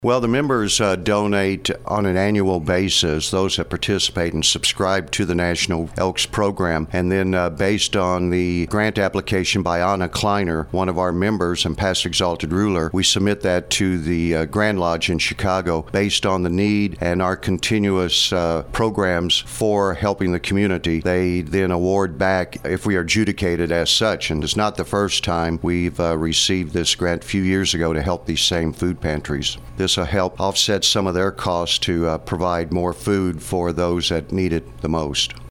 Well, the members donate on an annual basis, those that participate and subscribe to the National Elks Program. And then based on the grant application by Anna Kleiner, one of our members and past exalted ruler, we submit that to the Grand Lodge in Chicago based on the need and our continuous programs for helping the community. They then award back if we are adjudicated as such. And it's not the first time we've received this grant a few years ago to help these same food pantries. This will help offset some of their costs to provide more food for those that need it the most.